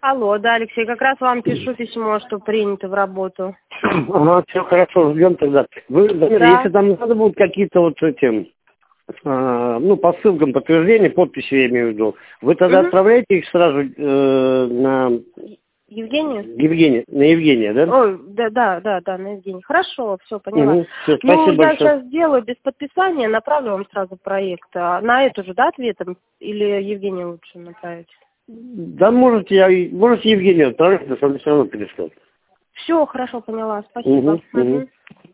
Алло, да, Алексей, как раз вам пишу письмо, что принято в работу. Ага, все хорошо, ждем тогда. Вы, Да. если там надо будут какие-то вот эти, ну, по ссылкам подтверждения, подписи я имею в виду, вы тогда отправляете их сразу на Евгения? На Евгения, да? Ой, да, на Евгения. Хорошо, все, поняла. Все, Ну, спасибо я большое. сейчас сделаю без подписания, направлю вам сразу проект. А на эту же, да, ответом? Или Евгения лучше направить? Да, можете Евгению отправить, но все равно переслать. Все, хорошо, поняла, спасибо.